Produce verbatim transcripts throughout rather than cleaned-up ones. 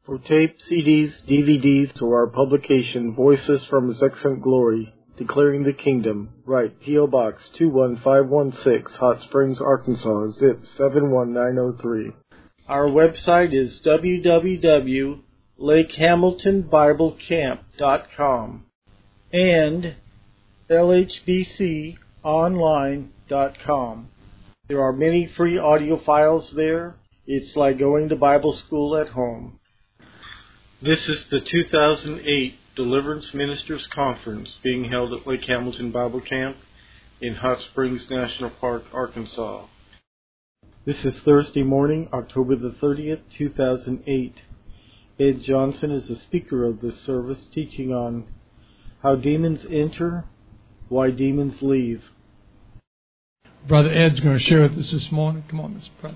For tape, C Ds, D V Ds, or our publication, Voices from His Excellent Glory, Declaring the Kingdom, write P O. Box two one five one six, Hot Springs, Arkansas, zip seven one nine zero three. Our website is w w w dot lake hamilton bible camp dot com and l h b c online dot com. There are many free audio files there. It's like going to Bible school at home. This is the two thousand eight Deliverance Ministers Conference being held at Lake Hamilton Bible Camp in Hot Springs National Park, Arkansas. This is Thursday morning, October the thirtieth, two thousand eight. Ed Johnson is the speaker of this service, teaching on how demons enter, why demons leave. Brother Ed's going to share with us this morning. Come on, Mister Brother.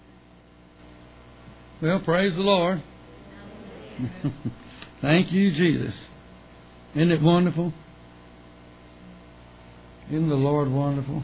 Well, praise the Lord. Thank you, Jesus. Isn't it wonderful? Isn't the Lord wonderful?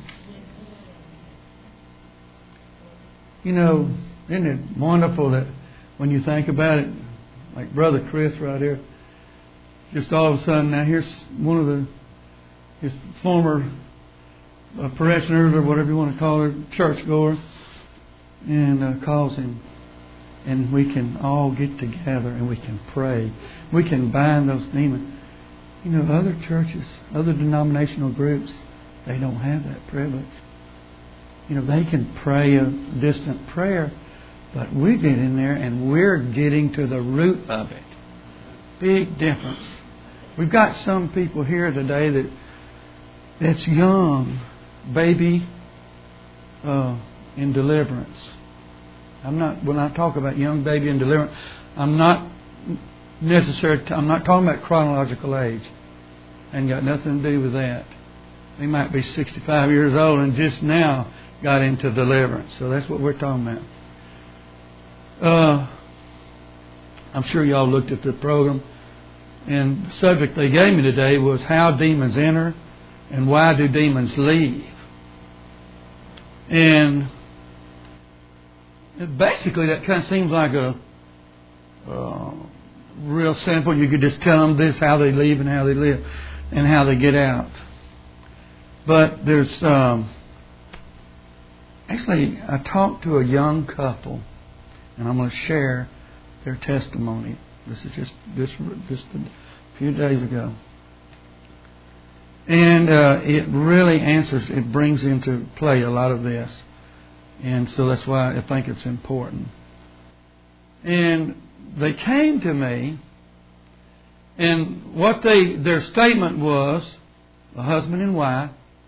You know, isn't it wonderful that when you think about it, like Brother Chris right here, just all of a sudden, now here's one of the his former uh, parishioners, or whatever you want to call her, churchgoer, and uh, calls him. And we can all get together and we can pray. We can bind those demons. You know, other churches, other denominational groups, they don't have that privilege. You know, they can pray a distant prayer, but we get in there and we're getting to the root of it. Big difference. We've got some people here today that that's young, baby, uh, in deliverance. I'm not, when I talk about young baby and deliverance, I'm not necessarily, I'm not talking about chronological age. Ain't got nothing to do with that. They might be sixty-five years old and just now got into deliverance. So that's what we're talking about. Uh, I'm sure y'all looked at the program. And the subject they gave me today was how demons enter and why do demons leave. And basically, that kind of seems like a uh, real simple. You could just tell them this, how they leave and how they live and how they get out. But there's um, actually, I talked to a young couple, and I'm going to share their testimony. This is just just just a few days ago, and uh, it really answers. It brings into play a lot of this. And so that's why I think it's important. And they came to me, and what they their statement was, a husband and wife,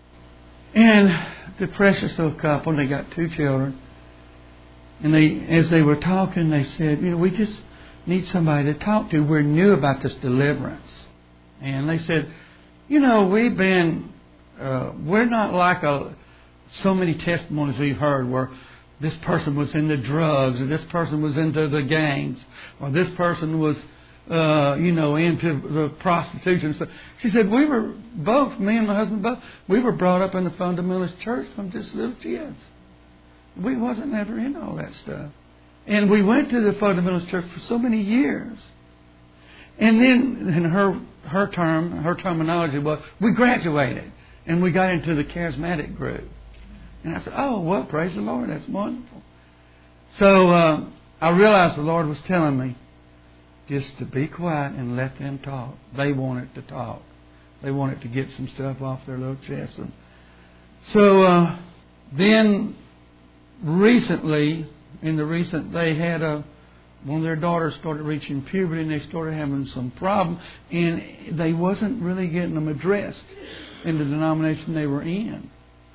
and the precious little couple, and they got two children. And they, as they were talking, they said, you know, we just need somebody to talk to. We're new about this deliverance. And they said, you know, we've been, uh, we're not like a... so many testimonies we've heard where this person was into drugs, or this person was into the gangs, or this person was, uh, you know, into the prostitution. So she said, we were both, me and my husband both, we were brought up in the fundamentalist church from just little kids. We wasn't ever in all that stuff. And we went to the fundamentalist church for so many years. And then, in her, her term, her terminology was, we graduated, and we got into the charismatic group. And I said, oh, well, praise the Lord. That's wonderful. So uh, I realized the Lord was telling me just to be quiet and let them talk. They wanted to talk. They wanted to get some stuff off their little chest. And so uh, then recently, in the recent, they had a, one of their daughters started reaching puberty and they started having some problem. And they wasn't really getting them addressed in the denomination they were in.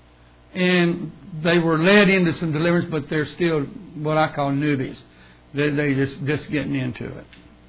And they were led into some deliverance, but they're still what I call newbies. They they just just getting into it.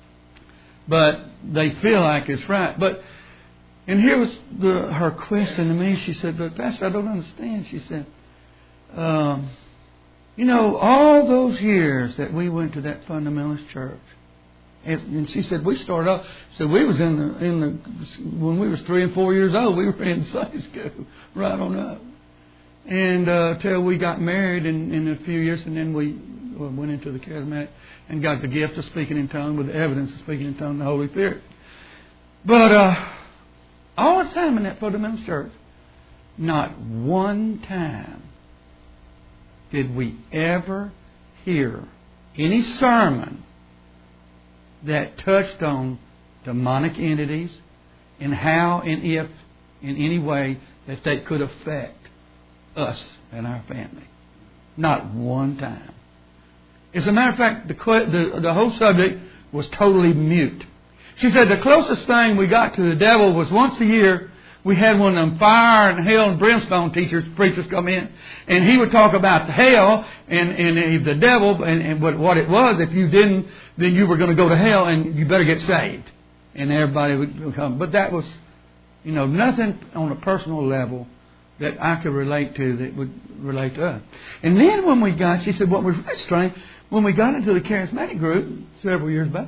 But they feel like it's right. But and here was the her question to me. She said, "But Pastor, I don't understand." She said, um, "You know, all those years that we went to that fundamentalist church." And she said, we started off, so we was in the, in the, when we was three and four years old, we were in Sunday school, right on up. and uh, till we got married in, in a few years, and then we went into the charismatic and got the gift of speaking in tongues with the evidence of speaking in tongues and the Holy Spirit. But uh, all the time in that fundamental church, not one time did we ever hear any sermon that touched on demonic entities and how and if in any way that they could affect us and our family. Not one time. As a matter of fact, the, the, the whole subject was totally mute. She said the closest thing we got to the devil was once a year we had one of them fire and hell and brimstone teachers, preachers come in, and he would talk about the hell and, and the devil and, and what, what it was. If you didn't, then you were going to go to hell and you better get saved. And everybody would come. But that was, you know, nothing on a personal level that I could relate to that would relate to us. And then when we got, she said, what was really strange, when we got into the charismatic group several years back,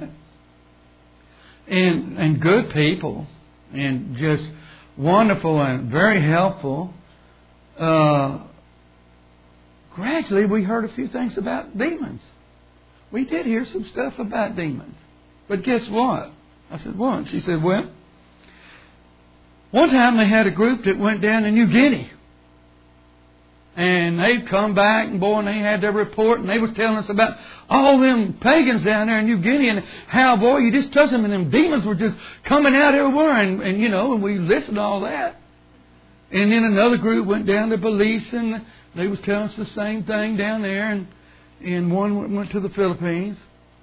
and and good people, and just wonderful and very helpful, uh, gradually we heard a few things about demons. We did hear some stuff about demons. But guess what? I said, what? She said, well, one time they had a group that went down to New Guinea. And they'd come back, and boy, and they had their report, and they was telling us about all them pagans down there in New Guinea, and how, boy, you just touch them, and them demons were just coming out everywhere, and, and you know, and we listened to all that. And then another group went down to Belize, and they was telling us the same thing down there, and, and one went to the Philippines.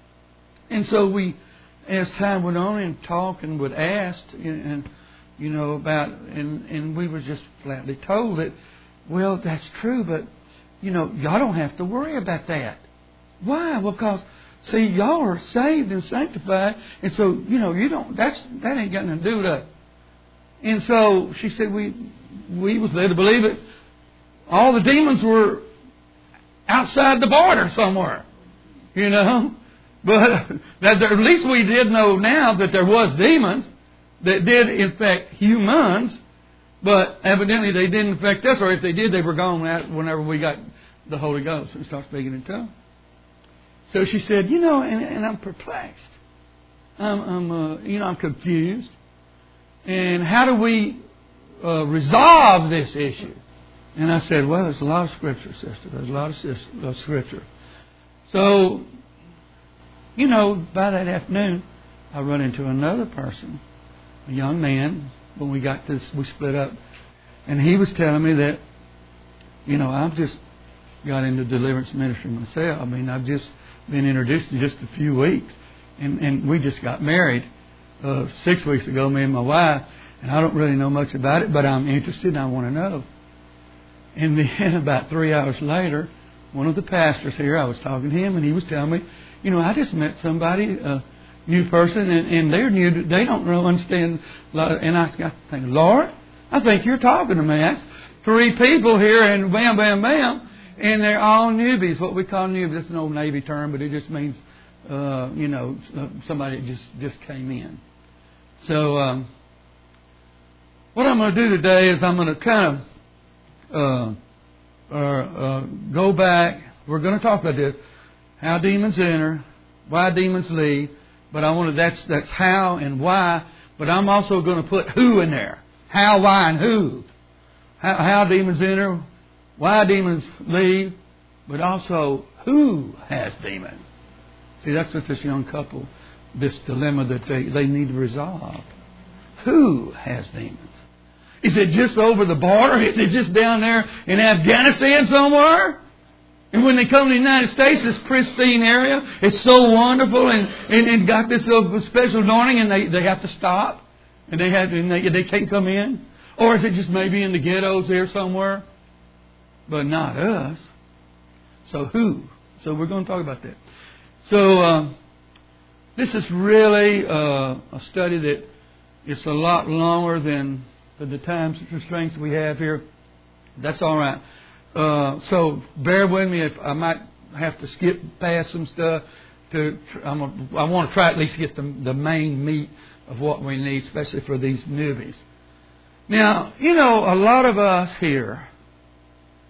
And so we, as time went on, and talked and would ask, and, and you know, about, and, and we were just flatly told that, well, that's true, but, you know, y'all don't have to worry about that. Why? Because, see, y'all are saved and sanctified, and so, you know, you don't, that's, that ain't got nothing to do with us. And so she said we, we was led to believe that all the demons were outside the border somewhere, you know. But that there, at least we did know now that there was demons that did infect humans. But evidently they didn't affect us, or if they did, they were gone whenever we got the Holy Ghost and started speaking in tongues. So she said, you know, and, and I'm perplexed. I'm, I'm uh, you know, I'm confused. And how do we uh, resolve this issue? And I said, well, there's a lot of scripture, sister. There's a lot of, sister, of scripture. So, you know, by that afternoon, I run into another person, a young man. When we got this, we split up. And he was telling me that, you know, I've just got into deliverance ministry myself. I mean, I've just been introduced in just a few weeks. And, and we just got married uh, six weeks ago, me and my wife. And I don't really know much about it, but I'm interested and I want to know. And then about three hours later, one of the pastors here, I was talking to him, and he was telling me, you know, I just met somebody, a new person, and, and they're new, they don't really understand. And I got to think, Lord, I think you're talking to me. That's three people here, and bam, bam, bam, and they're all newbies, what we call newbies. That's an old Navy term, but it just means, uh, you know, somebody that just, just came in. So, um, what I'm going to do today is I'm going to kind of uh, uh, uh, go back. We're going to talk about this, how demons enter, why demons leave. But I want to, that's, that's how and why. But I'm also going to put who in there. How, why, and who. How, how demons enter, why demons leave, but also who has demons. See, that's what this young couple, this dilemma that they, they need to resolve. Who has demons? Is it just over the border? Is it just down there in Afghanistan somewhere? And when they come to the United States, this pristine area, it's so wonderful and, and, and got this uh, special anointing, and they, they have to stop and they have and they, they can't come in. Or is it just maybe in the ghettos there somewhere? But not us. So who? So we're going to talk about that. So uh, this is really uh, a study that it's a lot longer than, than the time constraints we have here. That's all right. Uh, so bear with me if I might have to skip past some stuff. To I'm a, I want to try at least get the, the main meat of what we need, especially for these newbies. Now, you know, a lot of us here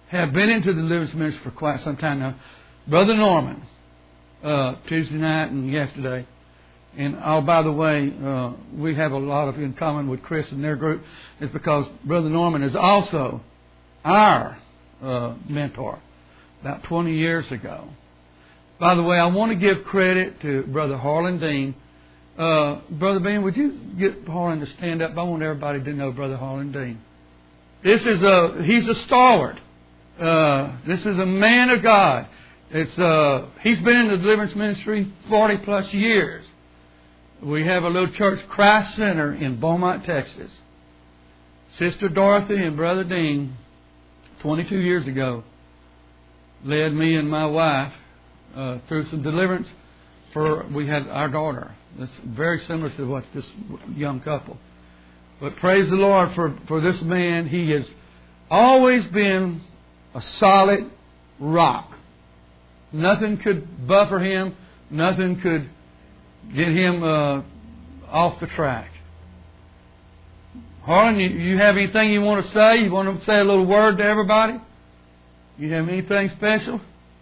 have been into the deliverance ministry for quite some time now. Brother Norman, uh, Tuesday night and yesterday. And oh, by the way, uh, we have a lot of in common with Chris and their group. It's because Brother Norman is also our uh, mentor about twenty years ago. By the way, I want to give credit to Brother Harlan Dean. Uh, Brother Bean, would you get Harlan to stand up? I want everybody to know Brother Harlan Dean. This is a, he's a stalwart. Uh, this is a man of God. It's uh, he's been in the deliverance ministry forty plus years. We have a little church, Christ Center, in Beaumont, Texas. Sister Dorothy and Brother Dean, twenty-two years ago, led me and my wife uh, through some deliverance. For we had our daughter. That's very similar to what this young couple. But praise the Lord for, for this man. He has always been a solid rock. Nothing could buffer him. Nothing could get him uh, off the track. Harlan, you, you have anything you want to say? You want to say a little word to everybody? You have anything special?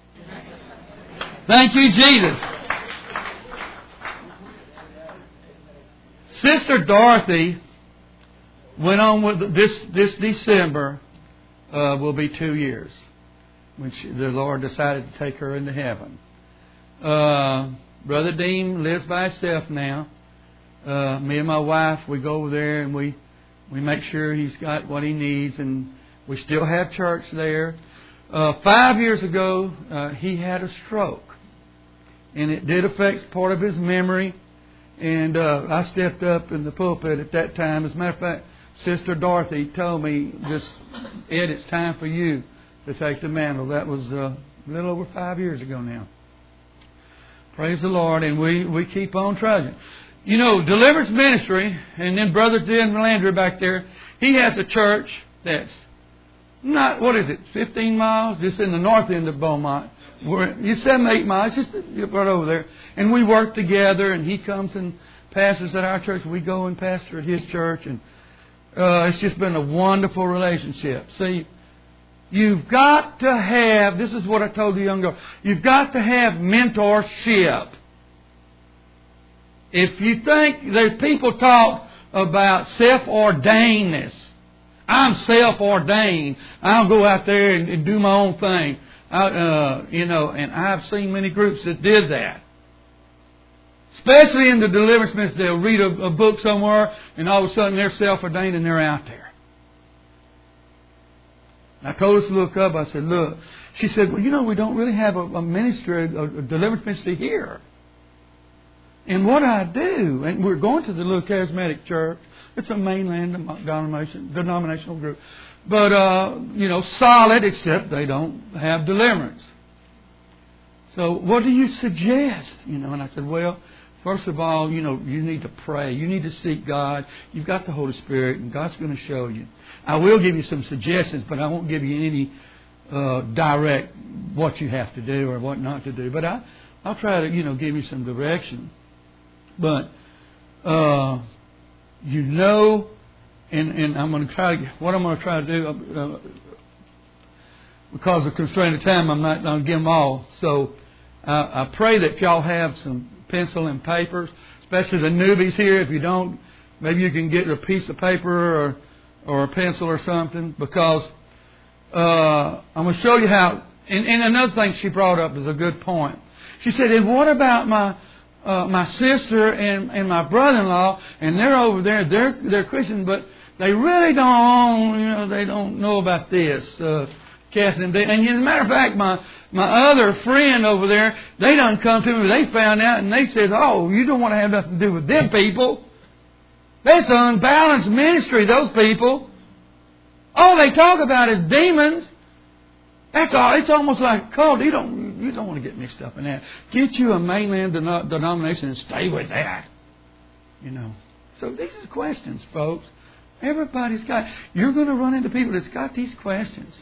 Thank you, Jesus. Sister Dorothy went on with this this December uh, will be two years when she, the Lord decided to take her into heaven. Uh, Brother Dean lives by himself now. Uh, me and my wife, we go over there and we we make sure he's got what he needs, and we still have church there. Uh, five years ago, uh, he had a stroke, and it did affect part of his memory. And uh, I stepped up in the pulpit at that time. As a matter of fact, Sister Dorothy told me, just, Ed, it's time for you to take the mantle. That was uh, a little over five years ago now. Praise the Lord. And we, we keep on trudging. You know, deliverance ministry, and then Brother Dan Landry back there, he has a church that's not, what is it, fifteen miles? Just in the north end of Beaumont. We're, you seven, eight miles, just right over there. And we work together, and he comes and pastors at our church. We go and pastor at his church, and uh, it's just been a wonderful relationship. See, you've got to have, this is what I told the young girl, you've got to have mentorship. If you think, there's people talk about self-ordainedness. I'm self-ordained. I'll go out there and, and do my own thing. I, uh, you know, and I've seen many groups that did that. Especially in the deliverance ministry, they'll read a, a book somewhere, and all of a sudden they're self-ordained and they're out there. I told us to look up. I said, look. She said, well, you know, we don't really have a, a ministry, a, a deliverance ministry here. And what I do, and we're going to the little charismatic church. It's a mainland denomination, denominational group. But, uh, you know, solid, except they don't have deliverance. So what do you suggest? You know, and I said, well, first of all, you know, you need to pray. You need to seek God. You've got the Holy Spirit, and God's going to show you. I will give you some suggestions, but I won't give you any uh, direct what you have to do or what not to do. But I, I'll try to, you know, give you some direction. But, uh, you know, and, and I'm going to try to, what I'm going to try to do, uh, because of constraint of time, I'm not going to give them all. So uh, I pray that y'all have some pencil and papers, especially the newbies here. If you don't, maybe you can get a piece of paper or, or a pencil or something, because uh, I'm going to show you how. And, and another thing she brought up is a good point. She said, and what about my uh, my sister and, and my brother-in-law, and they're over there, they're they're Christian, but they really don't, you know, they don't know about this. Uh, casting them down. And as a matter of fact, my my other friend over there, they done come to me, they found out, and they said, oh, you don't want to have nothing to do with them people. That's unbalanced ministry, those people. All they talk about is demons. That's all. It's almost like a cult. You don't, you don't want to get mixed up in that. Get you a mainland denom- denomination and stay with that. You know. So these are questions, folks. Everybody's got, you're going to run into people that's got these questions.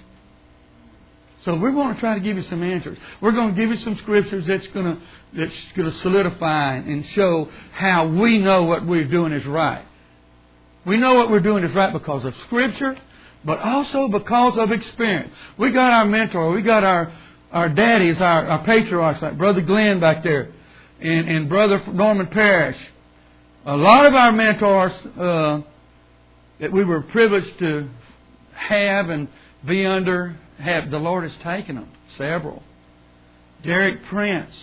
So we're going to try to give you some answers. We're going to give you some scriptures that's going to, that's going to solidify and show how we know what we're doing is right. We know what we're doing is right because of Scripture, but also because of experience. We got our mentor. We got our, our daddies, our, our patriarchs, like Brother Glenn back there, and, and Brother Norman Parrish. A lot of our mentors uh, that we were privileged to have and be under, have the Lord has taken them. Several. Derek Prince,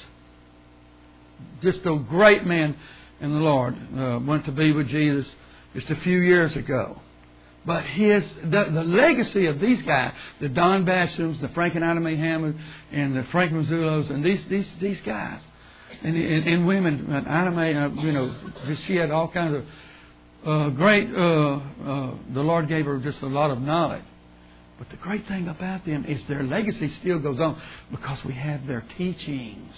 just a great man in the Lord, uh, went to be with Jesus just a few years ago. But his the, the legacy of these guys, the Don Bashams, the Frank and Ida Mae Hammond, and the Frank Mazzulos, and these these these guys, and and, and women, and Ida Mae, uh, you know, she had all kinds of uh, great. Uh, uh, the Lord gave her just a lot of knowledge. But the great thing about them is their legacy still goes on because we have their teachings.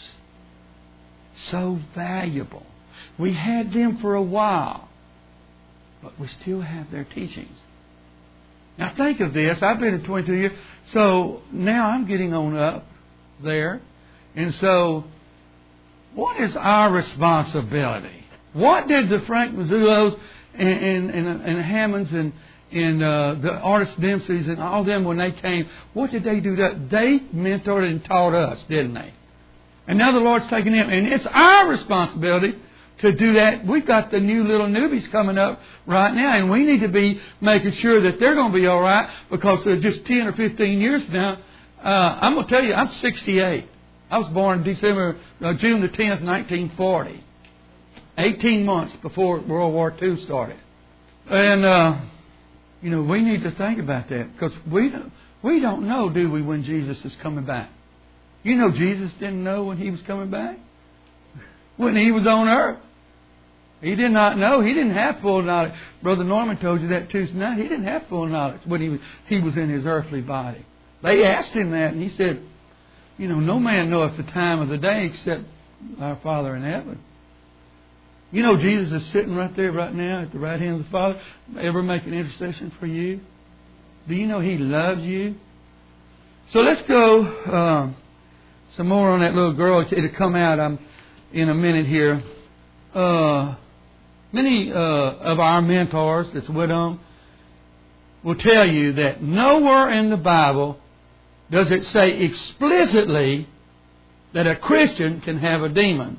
So valuable. We had them for a while, but we still have their teachings. Now think of this. I've been in twenty-two years, so now I'm getting on up there. And so, what is our responsibility? What did the Frank Mazzulos and, and, and, and the Hammonds and And uh, the Artist Dempseys and all them, when they came, what did they do? They mentored and taught us, didn't they? And now the Lord's taking them. And it's our responsibility to do that. We've got the new little newbies coming up right now. And we need to be making sure that they're going to be all right. Because uh, just ten or fifteen years from now, uh, I'm going to tell you, I'm sixty-eight. I was born December, uh, June the tenth, nineteen forty. eighteen months before World War Two started. And... Uh, You know, we need to think about that because we don't, we don't know, do we, when Jesus is coming back? You know, Jesus didn't know when He was coming back. When He was on earth, He did not know. He didn't have full knowledge. Brother Norman told you that Tuesday night. He didn't have full knowledge when he was, he was in His earthly body. They asked Him that, and He said, you know, no man knoweth the time of the day except our Father in heaven. You know, Jesus is sitting right there right now at the right hand of the Father, ever making intercession for you. Do you know He loves you? So let's go um, some more on that little girl. It'll come out um, in a minute here. Uh, many uh, of our mentors that's with them will tell you that nowhere in the Bible does it say explicitly that a Christian can have a demon.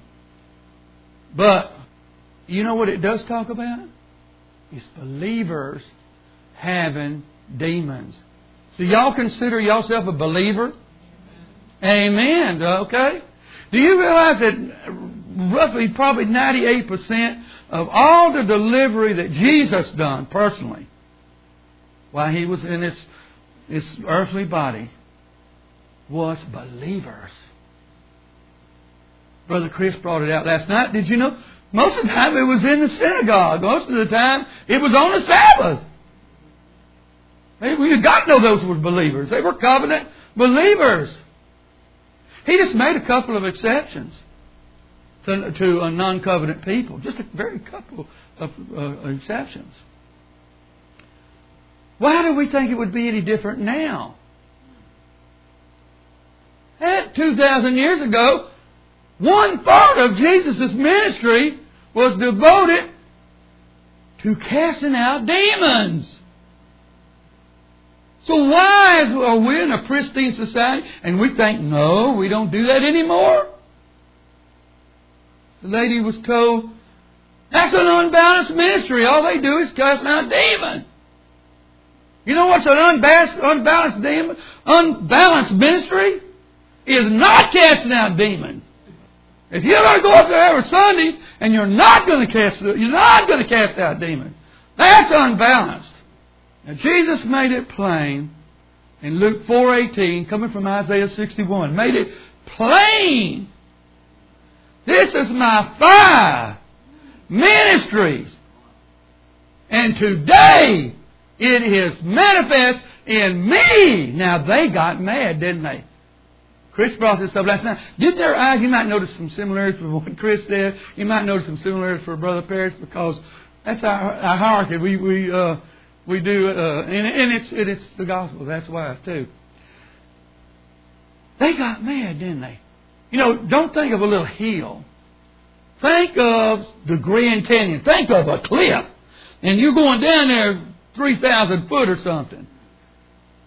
But you know what it does talk about? It's believers having demons. Do y'all consider yourself a believer? Amen. Okay. Do you realize that roughly probably ninety-eight percent of all the delivery that Jesus done personally while He was in this, this earthly body was believers? Brother Chris brought it out last night. Did you know? Most of the time it was in the synagogue. Most of the time it was on the Sabbath. We got to know those were believers. They were covenant believers. He just made a couple of exceptions to, to uh, non-covenant people. Just a very couple of uh, exceptions. Why do we think it would be any different now? At two thousand years ago, one third of Jesus' ministry was devoted to casting out demons. So why is, are we in a pristine society and we think, no, we don't do that anymore? The lady was told, that's an unbalanced ministry. All they do is cast out demons. You know what's an unbalanced, unbalanced demon? Unbalanced ministry is not casting out demons. If you're going to go up there every Sunday and you're not going to cast, you're not going to cast out demons, that's unbalanced. Now Jesus made it plain in Luke four eighteen, coming from Isaiah sixty-one, made it plain. This is my five ministries, and today it is manifest in me. Now they got mad, didn't they? Chris brought this up last night. Did their eyes, you might notice some similarities for what Chris said. You might notice some similarities for Brother Parrish because that's our, our hierarchy. We we uh, we do, uh, and, and it's and it's the gospel. That's why too. They got mad, didn't they? You know, don't think of a little hill. Think of the Grand Canyon. Think of a cliff, and you're going down there three thousand foot or something.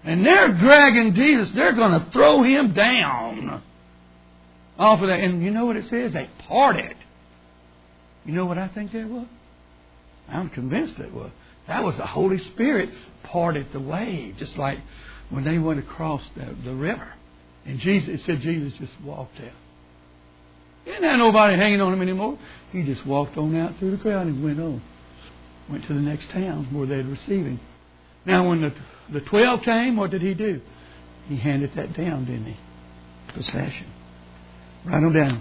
And they're dragging Jesus. They're going to throw him down off of that. And you know what it says? They parted. You know what I think that was? I'm convinced it was. That was the Holy Spirit parted the way, just like when they went across the, the river. And Jesus, it said Jesus just walked out. He didn't have nobody hanging on him anymore. He just walked on out through the crowd and went on. Went to the next town where they'd receive him. Now when the, the twelve came, what did he do? He handed that down, didn't he? Possession. Write them down.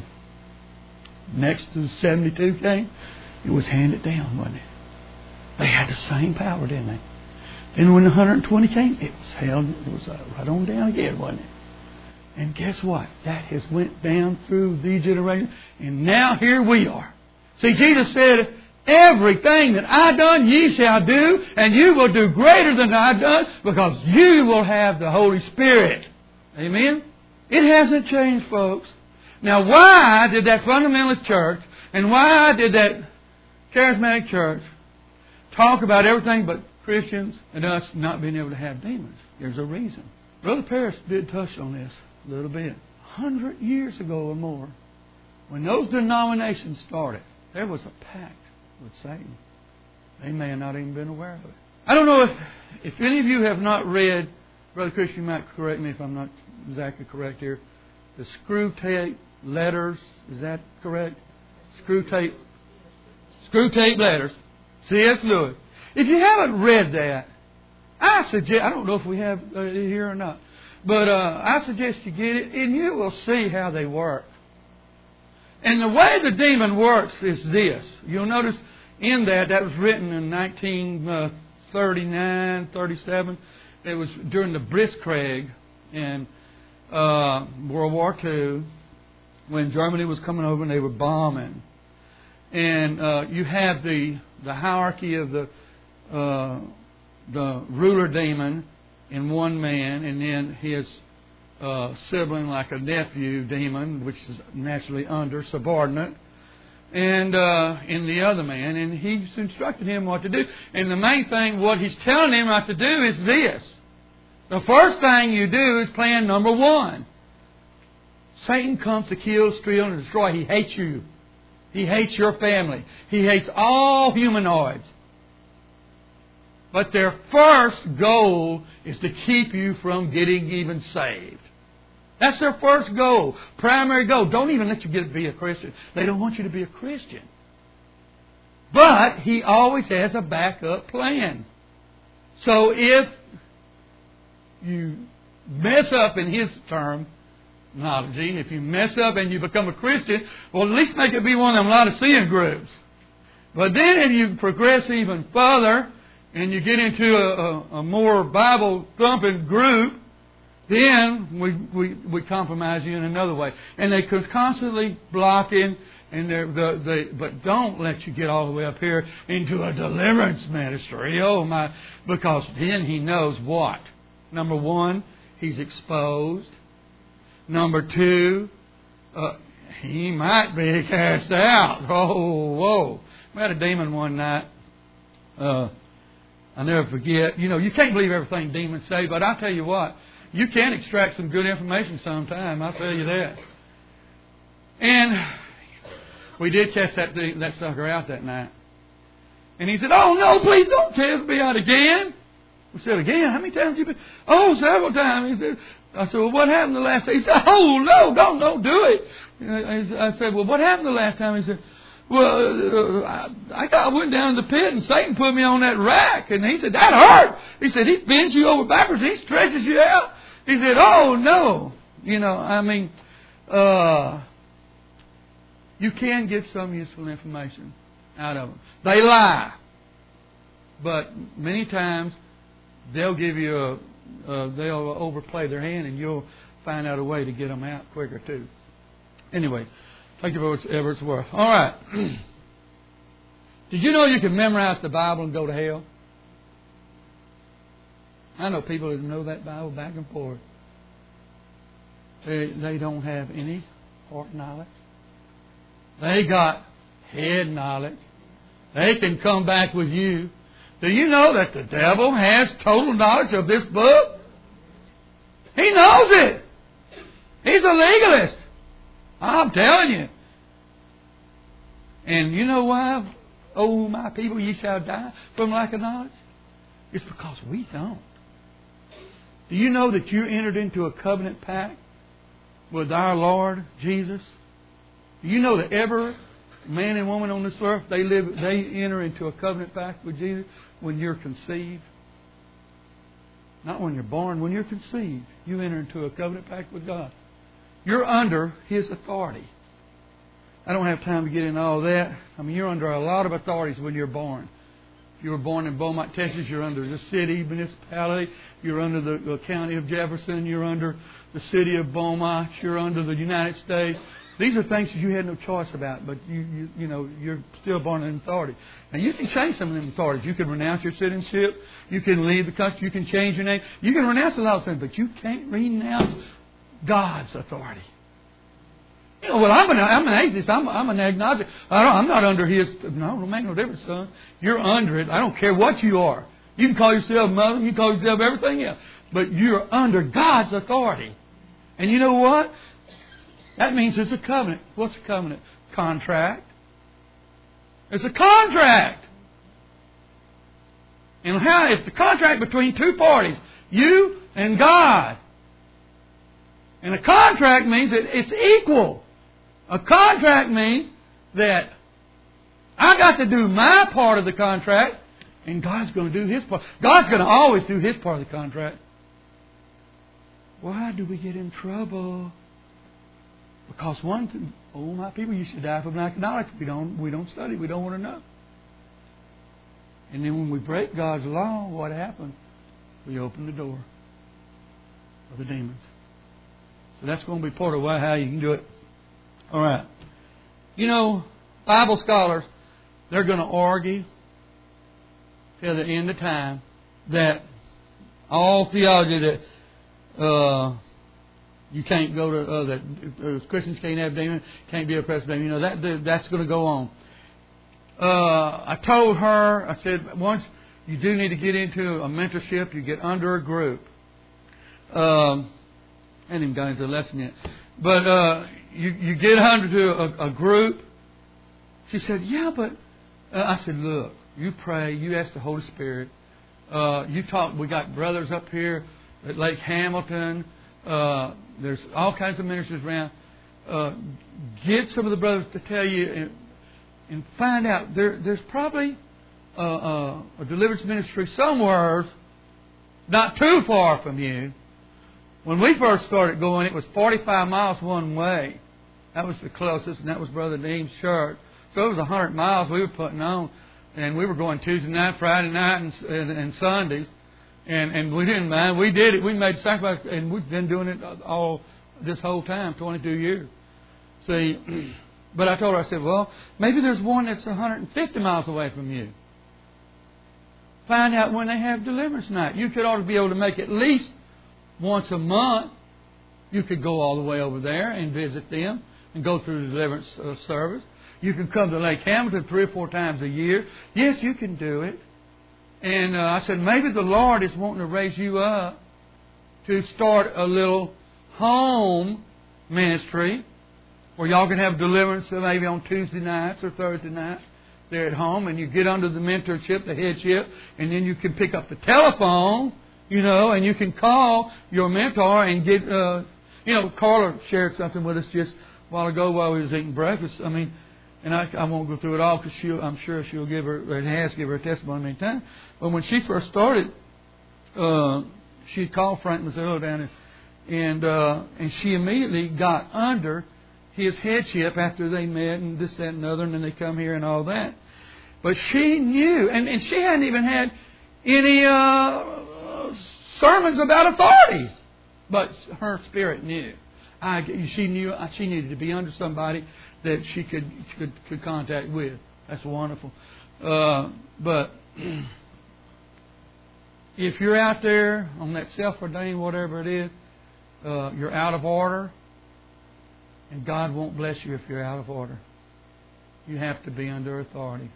Next to the seventy-two came, it was handed down, wasn't it? They had the same power, didn't they? Then when the one hundred twenty came, it was held, it was uh, right on down again, wasn't it? And guess what? That has went down through the generations, and now here we are. See, Jesus said, everything that I done, ye shall do, and you will do greater than I done, because you will have the Holy Spirit. Amen? It hasn't changed, folks. Now, why did that fundamentalist church, and why did that charismatic church talk about everything but Christians and us not being able to have demons? There's a reason. Brother Parris did touch on this a little bit. A hundred years ago or more, when those denominations started, there was a pact with Satan. They may have not even been aware of it. I don't know if, if any of you have not read, Brother Christian, you might correct me if I'm not exactly correct here, the Screwtape Letters. Is that correct? Screwtape. Screwtape Letters. C S Lewis. If you haven't read that, I suggest, I don't know if we have it here or not, but uh, I suggest you get it, and you will see how they work. And the way the demon works is this. You'll notice in that, that was written in nineteen thirty-nine, thirty-seven. It was during the Blitzkrieg in uh, World War Two, when Germany was coming over and they were bombing. And uh, you have the the hierarchy of the uh, the ruler demon in one man, and then his uh, sibling, like a nephew demon, which is naturally under, subordinate, and uh, in the other man. And he's instructed him what to do. And the main thing, what he's telling him what to do is this. The first thing you do is plan number one. Satan comes to kill, steal, and destroy. He hates you. He hates your family. He hates all humanoids. But their first goal is to keep you from getting even saved. That's their first goal. Primary goal. Don't even let you get to be a Christian. They don't want you to be a Christian. But he always has a backup plan. So if you mess up, in his terminology, if you mess up and you become a Christian, well, at least make it be one of them Laodicean groups. But then if you progress even further and you get into a, a, a more Bible-thumping group, then we, we, we compromise you in another way. And they could constantly blocking, and they're, the, the, but don't let you get all the way up here into a deliverance ministry. Oh my! Because then he knows what. Number one, he's exposed. Number two, uh, he might be cast out. Oh, whoa! We had a demon one night. Uh, I'll never forget. You know, you can't believe everything demons say, but I'll tell you what. You can extract some good information sometime, I'll tell you that. And we did test that thing, that sucker out that night. And he said, "Oh no, please don't test me out again." We said, "Again? How many times have you been?" "Oh, several times." He said, I said, "Well, what happened the last time?" He said, "Oh no, don't, don't do it." I said, "Well, what happened the last time?" He said, "Well, uh, I, I got, went down in the pit and Satan put me on that rack." And he said, "That hurt." He said, "He bends you over backwards. He stretches you out." He said, "Oh, no." You know, I mean, uh, you can get some useful information out of them. They lie. But many times they'll give you a, uh, they'll overplay their hand and you'll find out a way to get them out quicker too. Anyway, take it for whatever it's worth. All right. Did you know you can memorize the Bible and go to hell? I know people that know that Bible back and forth. They, they don't have any heart knowledge. They got head knowledge. They can come back with you. Do you know that the devil has total knowledge of this book? He knows it. He's a legalist. I'm telling you. And you know why? Oh, my people, ye shall die from lack of knowledge. It's because we don't. Do you know that you entered into a covenant pact with our Lord Jesus? Do you know that every man and woman on this earth, they live, they enter into a covenant pact with Jesus when you're conceived? Not when you're born. When you're conceived, you enter into a covenant pact with God. You're under His authority. I don't have time to get into all that. I mean, you're under a lot of authorities when you're born. If you were born in Beaumont, Texas, you're under the city, municipality. You're under the, the county of Jefferson. You're under the city of Beaumont. You're under the United States. These are things that you had no choice about, but you, you, you know, you're still born in authority. Now, you can change some of them authorities. You can renounce your citizenship. You can leave the country. You can change your name. You can renounce a lot of things, but you can't renounce God's authority. You know, well, I'm an, I'm an atheist. I'm, I'm an agnostic. I don't, I'm not under His... No, it don't make no difference, son. You're under it. I don't care what you are. You can call yourself mother. You can call yourself everything else. But you're under God's authority. And you know what? That means it's a covenant. What's a covenant? Contract. It's a contract. And how? It's the contract between two parties. You and God. And a contract means that it's equal. A contract means that I got to do my part of the contract, and God's going to do His part. God's going to always do His part of the contract. Why do we get in trouble? Because one thing, oh my people, you should die from lack of knowledge. We don't, we don't study. We don't want to know. And then when we break God's law, what happens? We open the door for the demons. So that's going to be part of why, how you can do it. All right. You know, Bible scholars, they're going to argue till the end of time that all theology that uh, you can't go to, uh, that uh, Christians can't have demons, can't be oppressed by demons. You know, that that's going to go on. Uh, I told her, I said, once you do need to get into a mentorship, you get under a group. Um, I haven't even got into the lesson yet. But uh, you, you get under a, a group. She said, yeah, but... Uh, I said, look, you pray, you ask the Holy Spirit. Uh, you talk, we got brothers up here at Lake Hamilton. Uh, there's all kinds of ministers around. Uh, get some of the brothers to tell you and, and find out. There, there's probably uh, uh, a deliverance ministry somewhere not too far from you. When we first started going, it was forty-five miles one way. That was the closest, and that was Brother Dean's church. So it was one hundred miles we were putting on. And we were going Tuesday night, Friday night, and, and, and Sundays. And, and we didn't mind. We did it. We made sacrifice, and we've been doing it all this whole time, twenty-two years. See, but I told her, I said, well, maybe there's one that's one hundred fifty miles away from you. Find out when they have deliverance night. You could ought to be able to make at least once a month. You could go all the way over there and visit them and go through the deliverance uh, service. You can come to Lake Hamilton three or four times a year. Yes, you can do it. And uh, I said, maybe the Lord is wanting to raise you up to start a little home ministry where y'all can have deliverance maybe on Tuesday nights or Thursday nights. They're at home, and you get under the mentorship, the headship, and then you can pick up the telephone, you know, and you can call your mentor and get, uh, you know, Carla shared something with us just a while ago while we was eating breakfast. I mean, and I, I won't go through it all because she'll, I'm sure she'll give her, and has given her testimony many times. But when she first started, uh, she called Frank Mazzillo down there, and uh, and she immediately got under his headship after they met and this, that, and other, and then they come here and all that. But she knew, and, and she hadn't even had any uh, sermons about authority, but her spirit knew. I, she knew she needed to be under somebody that she could could, could contact with. That's wonderful. Uh, but if you're out there on that self-ordained, whatever it is, uh, you're out of order, and God won't bless you if you're out of order. You have to be under authority.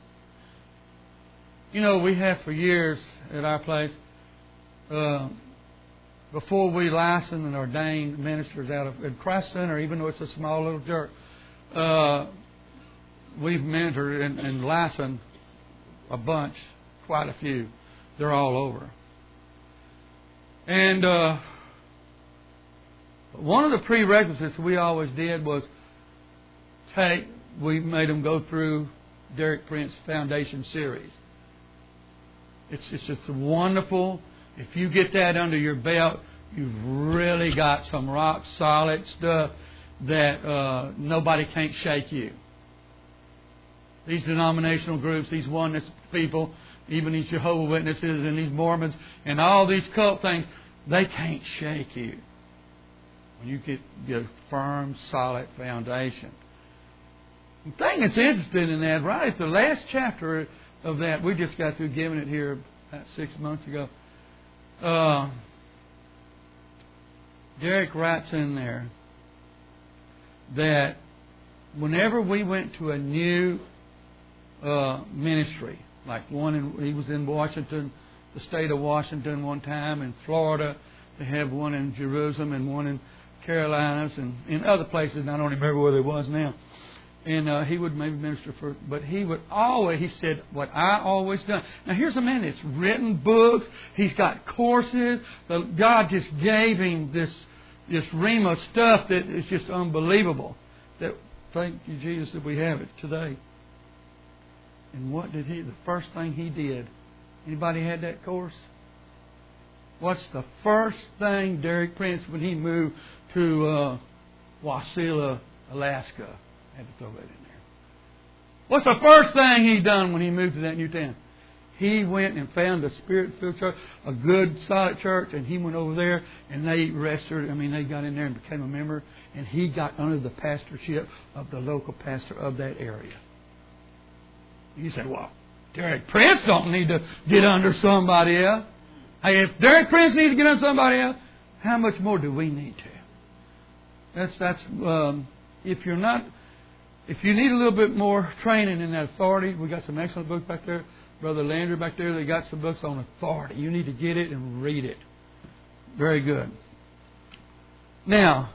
You know, we have for years at our place, uh, before we license and ordain ministers out of at Christ Center, even though it's a small little church, uh, we've mentored and, and licensed a bunch, quite a few. They're all over. And uh, one of the prerequisites we always did was take, we made them go through Derek Prince Foundation series. It's, it's just wonderful. If you get that under your belt, you've really got some rock solid stuff that uh, nobody can't shake you. These denominational groups, these oneness people, even these Jehovah's Witnesses and these Mormons and all these cult things, they can't shake you when you get, get a firm, solid foundation. The thing that's interesting in that, right at the last chapter of that, we just got through giving it here about six months ago. Uh, Derek writes in there that whenever we went to a new uh, ministry, like one in, he was in Washington, the state of Washington one time, in Florida, they have one in Jerusalem and one in Carolinas and in other places, and I don't remember where they was now. And uh, he would maybe minister for, but he would always, he said, what I always done. Now here's a man that's written books, he's got courses, God just gave him this this ream of stuff that is just unbelievable. That, thank you, Jesus, that we have it today. And what did he, the first thing he did, anybody had that course? What's the first thing Derek Prince, when he moved to uh, Wasilla, Alaska, I had to throw that in there. What's the first thing he done when he moved to that new town? He went and found a Spirit-filled church, a good, solid church, and he went over there, and they registered, I mean, they got in there and became a member, and he got under the pastorship of the local pastor of that area. You say, well, Derek Prince don't need to get under somebody else. Hey, if Derek Prince needs to get under somebody else, how much more do we need to? That's, that's, um, if you're not, if you need a little bit more training in that authority, we got some excellent books back there. Brother Landry back there, they got some books on authority. You need to get it and read it. Very good. Now,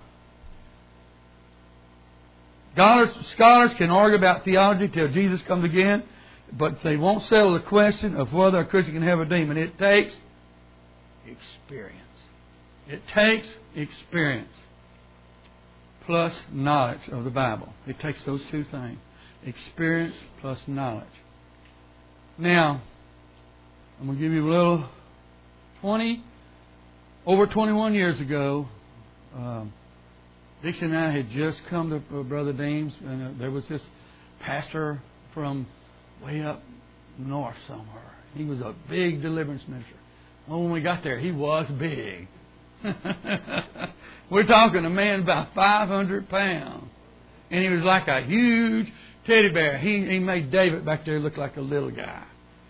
scholars, scholars can argue about theology till Jesus comes again, but they won't settle the question of whether a Christian can have a demon. It takes experience. It takes experience plus knowledge of the Bible. It takes those two things. Experience plus knowledge. Now, I'm going to give you a little twenty, over twenty-one years ago, um, Dixie and I had just come to uh, Brother Deems, and uh, there was this pastor from way up north somewhere. He was a big deliverance minister. Well, when we got there, he was big. We're talking a man about five hundred pounds. And he was like a huge teddy bear. He, he made David back there look like a little guy.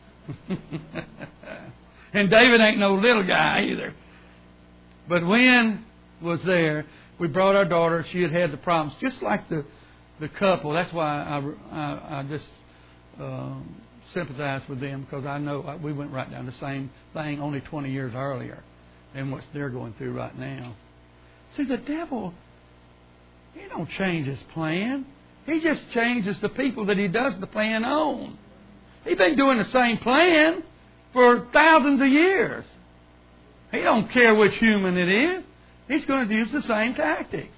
And David ain't no little guy either. But when was there, we brought our daughter. She had had the problems, just like the the couple. That's why I, I, I just uh, sympathize with them, because I know we went right down the same thing only twenty years earlier than what they're going through right now. See, the devil, he don't change his plan. He just changes the people that he does the plan on. He's been doing the same plan for thousands of years. He don't care which human it is. He's going to use the same tactics.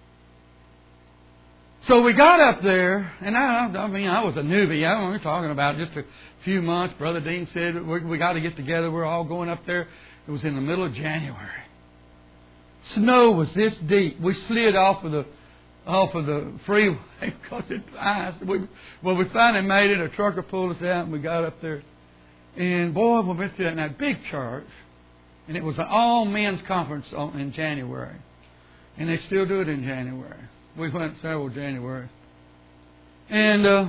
So we got up there, and I, I mean, I was a newbie. I don't know what we're talking about, just a few months. Brother Dean said, we, we got to get together. We're all going up there. It was in the middle of January. Snow was this deep. We slid off of the off of the freeway because it ice. We, well, we finally made it. A trucker pulled us out, and we got up there. And boy, we went to that, that big church, and it was an all-men's conference on, in January. And they still do it in January. We went several Januaries. And, uh,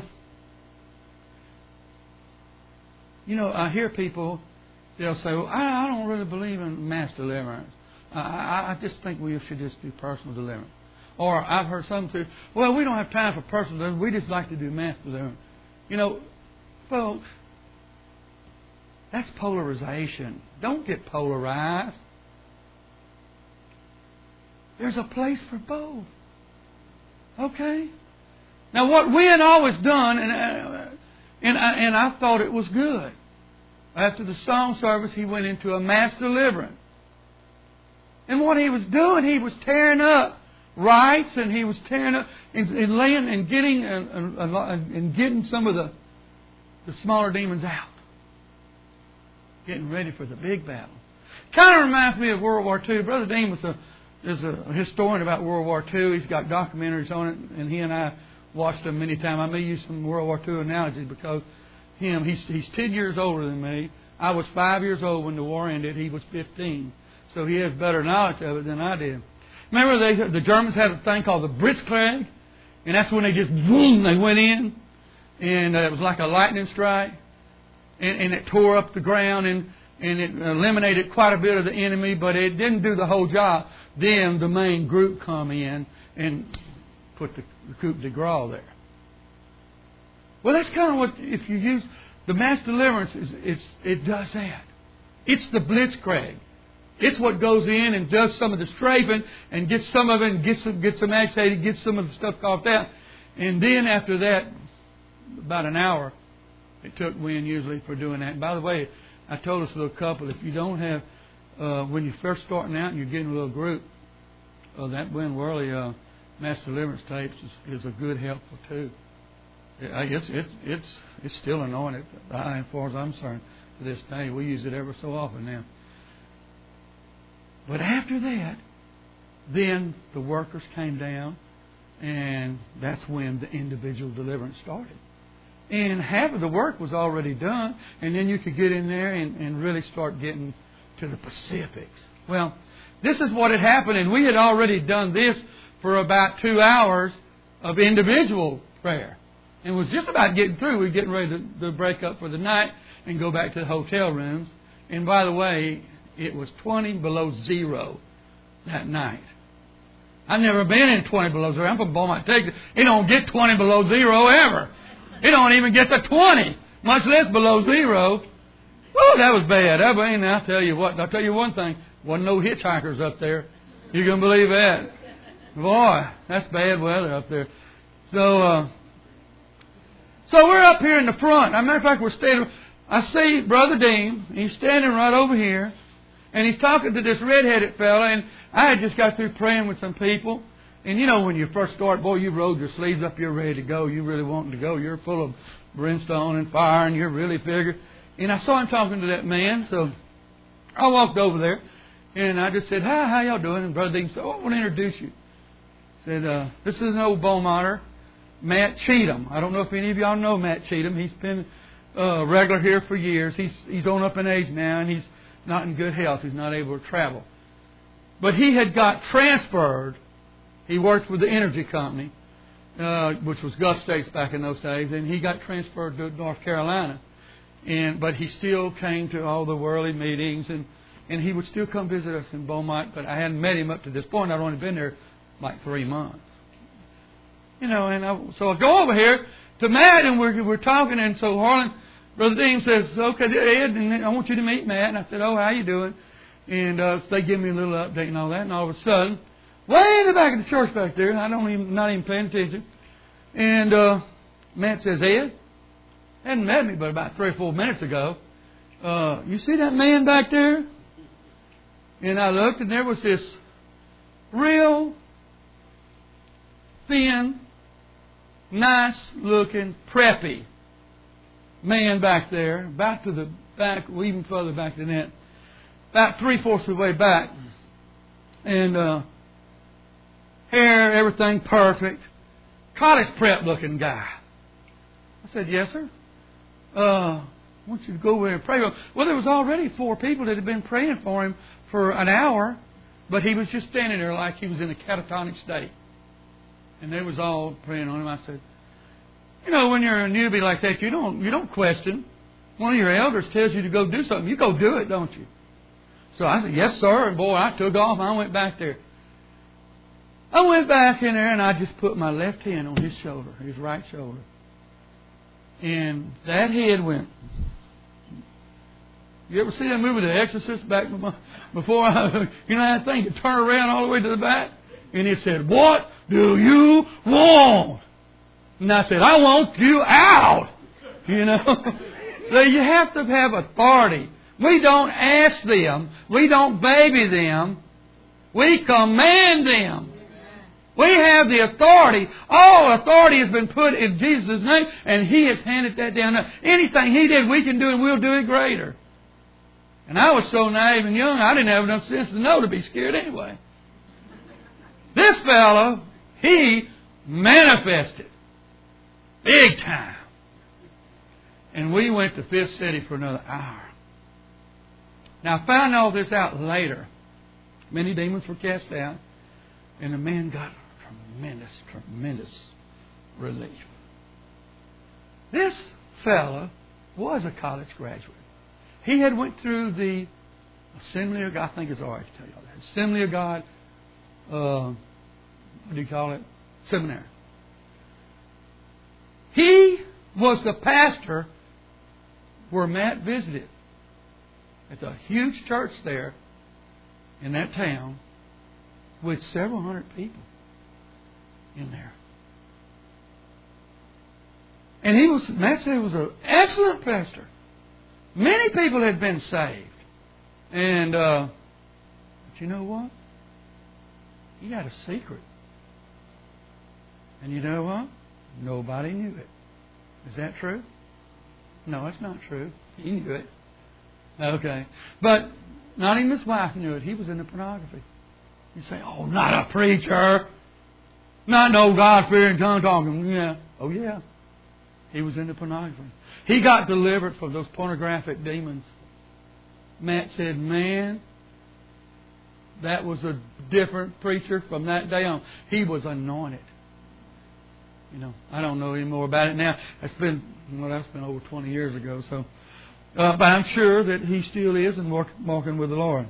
you know, I hear people, they'll say, well, I, I don't really believe in mass deliverance. I, I, I just think we should just do personal deliverance. Or I've heard some say, well, we don't have time for personal deliverance. We just like to do mass deliverance. You know, folks, that's polarization. Don't get polarized. There's a place for both. Okay? Now what we had always done, and, uh, and, I, and I thought it was good. After the song service, he went into a mass deliverance. And what he was doing, he was tearing up rights, and he was tearing up and, and laying and getting and, and, and getting some of the the smaller demons out, getting ready for the big battle. Kind of reminds me of World War Two. Brother Dean was a is a historian about World War Two. He's got documentaries on it, and he and I watched them many times. I may use some World War Two analogies because him he's he's ten years older than me. I was five years old when the war ended. He was fifteen, so he has better knowledge of it than I did. Remember, they, the Germans had a thing called the Blitzkrieg, and that's when they just boom, they went in, and uh, it was like a lightning strike, and, and it tore up the ground, and, and it eliminated quite a bit of the enemy, but it didn't do the whole job. Then the main group come in and put the, the coup de grace there. Well, that's kind of what, if you use the mass deliverance, is, it's, it does that. It's the Blitzkrieg. It's what goes in and does some of the strafing and gets some of it and gets some, gets some agitated, gets some of the stuff off that. And then after that, about an hour, it took Wynn usually for doing that. And by the way, I told this little couple, if you don't have, uh, when you're first starting out and you're getting a little group, uh, that Wynn Worley uh, Mass Deliverance tapes is, is a good helpful too. I guess it's it's it's still anointed, as far as I'm concerned, to this day. We use it ever so often now. But after that, then the workers came down, and that's when the individual deliverance started. And half of the work was already done, and then you could get in there and, and really start getting to the specifics. Well, this is what had happened, and we had already done this for about two hours of individual prayer. And was just about getting through. We were getting ready to, to break up for the night and go back to the hotel rooms. And by the way, it was twenty below zero that night. I've never been in twenty below zero. I'm from Beaumont, Texas. It don't get twenty below zero ever. It don't even get to twenty, much less below zero. Whoa, that was bad. I mean, I'll tell you what. I'll tell you one thing. Wasn't no hitchhikers up there. You can believe that. Boy, that's bad weather up there. So, uh, so we're up here in the front. As a matter of fact, we're standing. I see Brother Dean. He's standing right over here. And he's talking to this red-headed fella, and I had just got through praying with some people. And you know, when you first start, boy, you rolled your sleeves up, you're ready to go. You really wanting to go. You're full of brimstone and fire, and you're really figured. And I saw him talking to that man, so I walked over there, and I just said, hi, how y'all doing? And Brother Dean said, oh, I want to introduce you. I said, uh, this is an old Beaumonter, Matt Cheatham. I don't know if any of y'all know Matt Cheatham. He's been uh, regular here for years. He's, he's on up in age now, and he's not in good health. He's not able to travel. But he had got transferred. He worked with the energy company, uh, which was Gulf States back in those days, and he got transferred to North Carolina. And but he still came to all the Worley meetings, and, and he would still come visit us in Beaumont, but I hadn't met him up to this point. I'd only been there like three months. You know, and I, so I go over here to Matt, and we're, we're talking, and so Harlan, Brother Dean says, okay, Ed, and I want you to meet Matt. And I said, oh, how you doing? And uh, so they give me a little update and all that. And all of a sudden, way in the back of the church back there, I don't even, not even paying attention. And uh, Matt says, Ed, hadn't met me but about three or four minutes ago. Uh, you see that man back there? And I looked, and there was this real thin, nice-looking, preppy man back there, about to the back, or even further back than that, about three-fourths of the way back. And uh, hair, everything perfect. College prep looking guy. I said, yes, sir. Uh, I want you to go over there and pray. Well, there was already four people that had been praying for him for an hour, but he was just standing there like he was in a catatonic state. And they was all praying on him. I said, you know, when you're a newbie like that, you don't you don't question. One of your elders tells you to go do something. You go do it, don't you? So I said, yes, sir. And boy, I took off. I went back there. I went back in there, and I just put my left hand on his shoulder, his right shoulder. And that head went. You ever see that movie, The Exorcist, back before I, you know that thing to turn around all the way to the back? And he said, what do you want? And I said, I want you out. You know. So you have to have authority. We don't ask them. We don't baby them. We command them. We have the authority. All authority has been put in Jesus' name, and He has handed that down. Anything He did, we can do, and we'll do it greater. And I was so naive and young, I didn't have enough sense to know to be scared anyway. This fellow, he manifested. Big time. And we went to Fifth City for another hour. Now, I found all this out later. Many demons were cast out, and the man got tremendous, tremendous relief. This fellow was a college graduate. He had went through the Assembly of God, I think it's all right to tell you all that. Assembly of God, uh, what do you call it? Seminary. He was the pastor where Matt visited. It's a huge church there in that town with several hundred people in there. And he was, Matt said he was an excellent pastor. Many people had been saved. And, uh, but you know what? He had a secret. And you know what? Nobody knew it. Is that true? No, it's not true. He knew it. Okay. But not even his wife knew it. He was into pornography. You say, oh, not a preacher. Not no God-fearing, tongue-talking. Yeah. Oh, yeah. He was into pornography. He got delivered from those pornographic demons. Matt said, man, that was a different preacher from that day on. He was anointed. You know, I don't know any more about it now. It's been, well, that's been over twenty years ago. So, uh, but I'm sure that he still is and walk, walking with the Lord.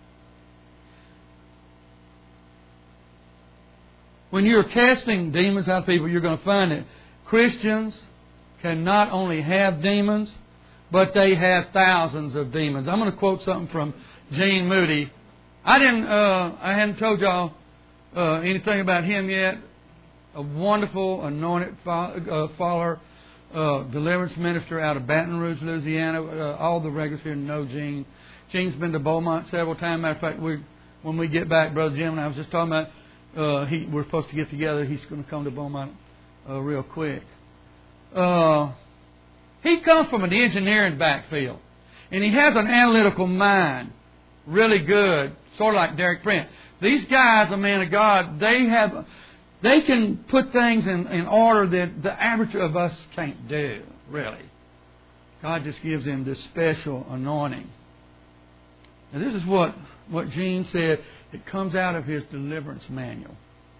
When you're casting demons out of people, you're going to find that Christians can not only have demons, but they have thousands of demons. I'm going to quote something from Gene Moody. I didn't, uh, I hadn't told y'all uh, anything about him yet. A wonderful anointed follower, uh, deliverance minister out of Baton Rouge, Louisiana. Uh, all the regulars here know Gene. Gene's been to Beaumont several times. Matter of fact, we, when we get back, Brother Jim and I was just talking about, uh, he, we're supposed to get together. He's going to come to Beaumont uh, real quick. Uh, he comes from an engineering backfield, and he has an analytical mind, really good, sort of like Derek Brent. These guys, a man of God, they have, they can put things in, in order that the average of us can't do, really. God just gives him this special anointing. And this is what, what Gene said. It comes out of his deliverance manual.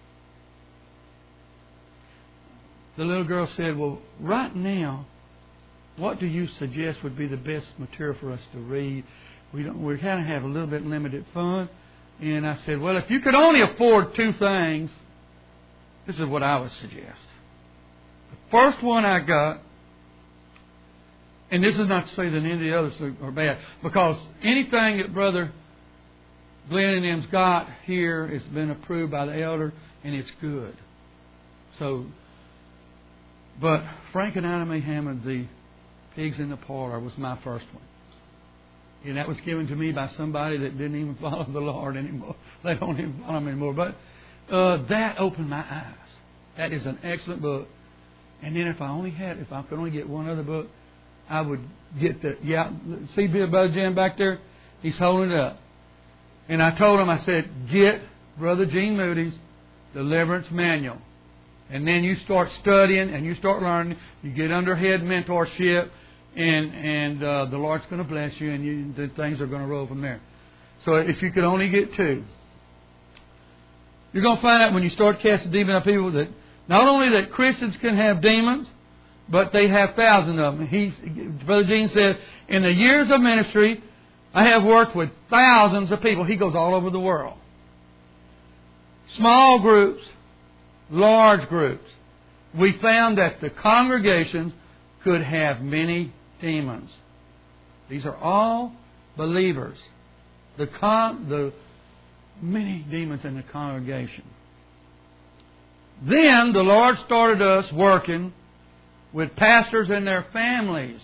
The little girl said, well, right now, what do you suggest would be the best material for us to read? We don't, we kind of have a little bit limited fund. And I said, well, if you could only afford two things, this is what I would suggest. The first one I got, and this is not to say that any of the others are bad, because anything that Brother Glenn and them's got here has been approved by the elder, and it's good. So, but Frank and Anna Mae Hammond, the Pigs in the Parlor, was my first one. And that was given to me by somebody that didn't even follow the Lord anymore. They don't even follow Him anymore. But uh, that opened my eyes. That is an excellent book. And then if I only had, if I could only get one other book, I would get the, yeah, see Brother Jim back there? He's holding it up. And I told him, I said, get Brother Gene Moody's Deliverance Manual. And then you start studying and you start learning. You get under head mentorship. And and uh, the Lord's going to bless you, and you, the things are going to roll from there. So if you could only get two, you're going to find out when you start casting demons out of people that not only that Christians can have demons, but they have thousands of them. He, Brother Gene said, in the years of ministry, I have worked with thousands of people. He goes all over the world. Small groups, large groups. We found that the congregations could have many demons. These are all believers. The con- the many demons in the congregation. Then the Lord started us working with pastors and their families.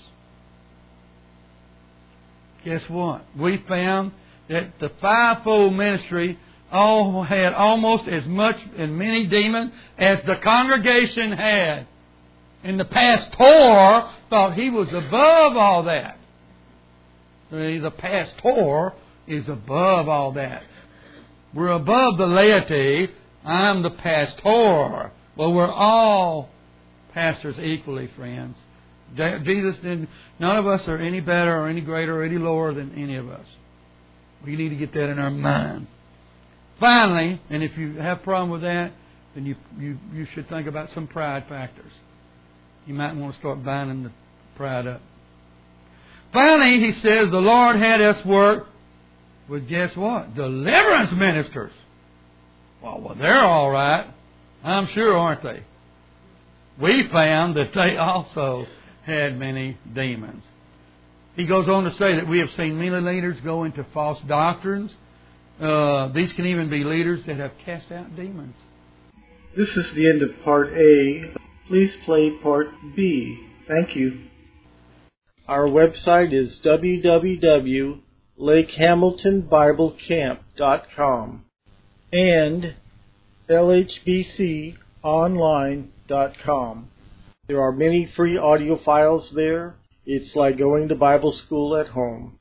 Guess what? We found that the fivefold ministry all had almost as much and many demons as the congregation had. And the pastor thought he was above all that. See, the pastor is above all that. We're above the laity. I'm the pastor. Well, we're all pastors equally, friends. Jesus didn't. None of us are any better or any greater or any lower than any of us. We need to get that in our mind. Finally, and if you have a problem with that, then you, you, you should think about some pride factors. You might want to start binding the pride up. Finally, he says the Lord had us work with, guess what? Deliverance ministers. Well, well, they're all right. I'm sure, aren't they? We found that they also had many demons. He goes on to say that we have seen many leaders go into false doctrines. Uh, these can even be leaders that have cast out demons. This is the end of Part A. Please play Part B. Thank you. Our website is w w w dot lake hamilton bible camp dot com and l h b c online dot com. There are many free audio files there. It's like going to Bible school at home.